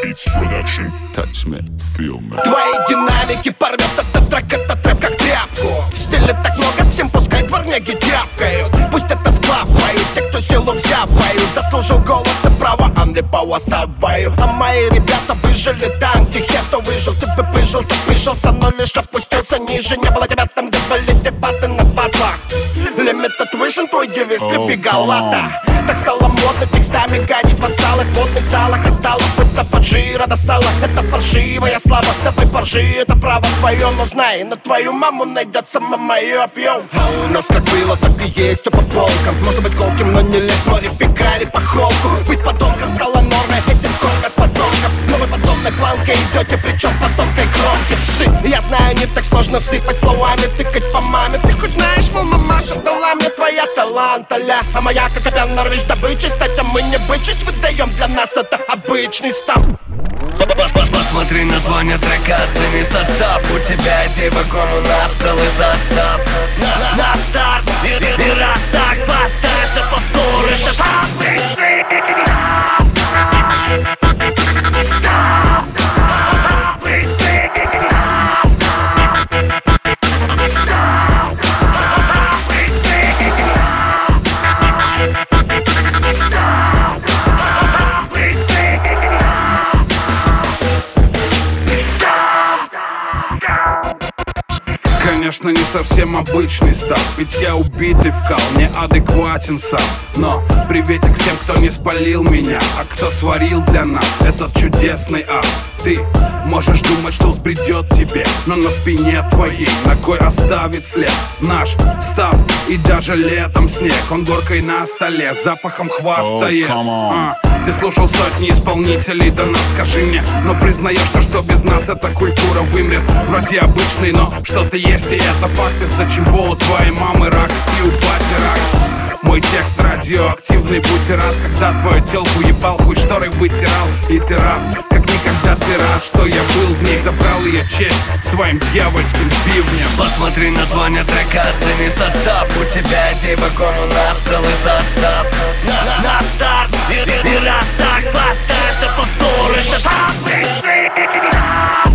Beats Production. Touch me, feel me. Твои динамики порвет этот трэп как тряпку. В стиле так много, всем пускай дворняги тяпкают. Пусть это сплав поют, те, кто силу взяв поют. Заслужил голос, ты право, анлипау оставаю. А мои ребята выжили там, где хето выжил. Ты бы прижился, но лишь опустился ниже. Не было тебя там, где были дебаты на батлах. Limited Vision, твой девиз, люби галата. Так стало модно текстами гадить в отсталых модных залах. И стало быть от жира до сала. Это фальшивая слава, да ты поржи, это право твое. Но знай, на твою маму найдется мама и опьем. А у нас как было, так и есть все по полкам. Может быть колким, но не лезь, море фигали по холку. Быть подонком стало нормой, этим кормят подонков. Но вы подобной планкой идете, причем по тонкой кромке. Псы, я знаю, не так сложно сыпать словами, тыкать по маме. Ты хоть знаешь, мол, мамаша дала мне твоя талант, ля. А моя, как опять норвич, добычей стать, а мы не бычись выдаем. Для нас это обычный став. Посмотри название трека, оцени состав. У тебя идей вагон, у нас целый состав. На старт, и раз так поставь, то повтор, это Конечно, не совсем обычный став, ведь я убитый вкал, неадекватен сам. Но приветик всем, кто не спалил меня, а кто сварил для нас этот чудесный ад. Ты можешь думать, что взбредет тебе, но на спине твоей ногой оставит след наш став. И даже летом снег, он горкой на столе, запахом хвастает. Ты слушал сотни исполнителей, да нас скажи мне, но признаешь, что без нас эта культура вымрет. Вроде обычный, но что-то есть, и это факт, из-за чего у твоей мамы рак и у бати рак. Мой текст радиоактивный, будь рад, когда твою телку ебал, хуй шторой вытирал. И ты рад, как никогда ты рад, что я был в ней, забрал ее честь своим дьявольским бивнем. Посмотри название трека, оцени состав. У тебя идей вагон, у нас целый состав. На старт, и раз так поставь, то повтор, это